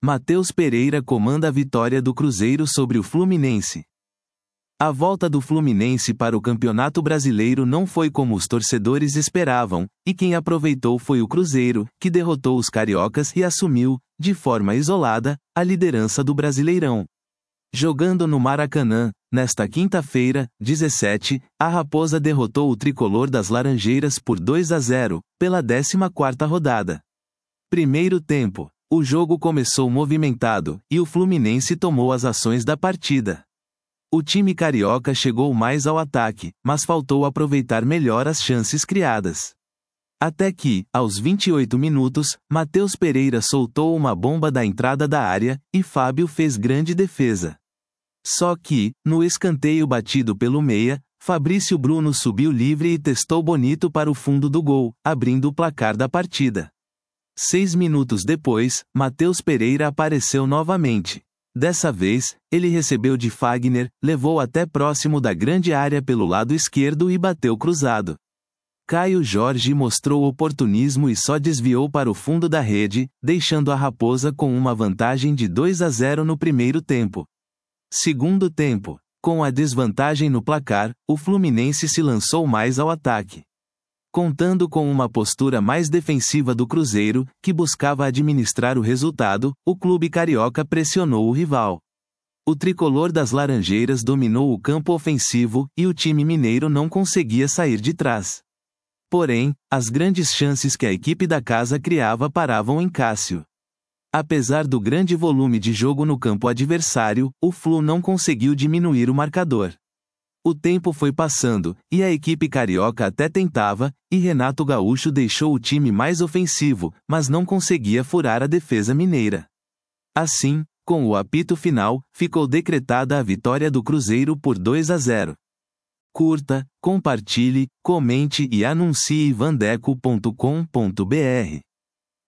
Matheus Pereira comanda a vitória do Cruzeiro sobre o Fluminense. A volta do Fluminense para o Campeonato Brasileiro não foi como os torcedores esperavam, e quem aproveitou foi o Cruzeiro, que derrotou os cariocas e assumiu, de forma isolada, a liderança do Brasileirão. Jogando no Maracanã, nesta quinta-feira, 17, a Raposa derrotou o tricolor das Laranjeiras por 2-0, pela 14ª rodada. Primeiro tempo. O jogo começou movimentado, e o Fluminense tomou as ações da partida. O time carioca chegou mais ao ataque, mas faltou aproveitar melhor as chances criadas. Até que, aos 28 minutos, Matheus Pereira soltou uma bomba da entrada da área, e Fábio fez grande defesa. Só que, no escanteio batido pelo meia, Fabrício Bruno subiu livre e testou bonito para o fundo do gol, abrindo o placar da partida. 6 minutos depois, Matheus Pereira apareceu novamente. Dessa vez, ele recebeu de Fagner, levou até próximo da grande área pelo lado esquerdo e bateu cruzado. Caio Jorge mostrou oportunismo e só desviou para o fundo da rede, deixando a Raposa com uma vantagem de 2-0 no primeiro tempo. Segundo tempo. Com a desvantagem no placar, o Fluminense se lançou mais ao ataque. Contando com uma postura mais defensiva do Cruzeiro, que buscava administrar o resultado, o clube carioca pressionou o rival. O tricolor das Laranjeiras dominou o campo ofensivo, e o time mineiro não conseguia sair de trás. Porém, as grandes chances que a equipe da casa criava paravam em Cássio. Apesar do grande volume de jogo no campo adversário, o Flu não conseguiu diminuir o marcador. O tempo foi passando, e a equipe carioca até tentava, e Renato Gaúcho deixou o time mais ofensivo, mas não conseguia furar a defesa mineira. Assim, com o apito final, ficou decretada a vitória do Cruzeiro por 2-0. Curta, compartilhe, comente e anuncie vandeco.com.br.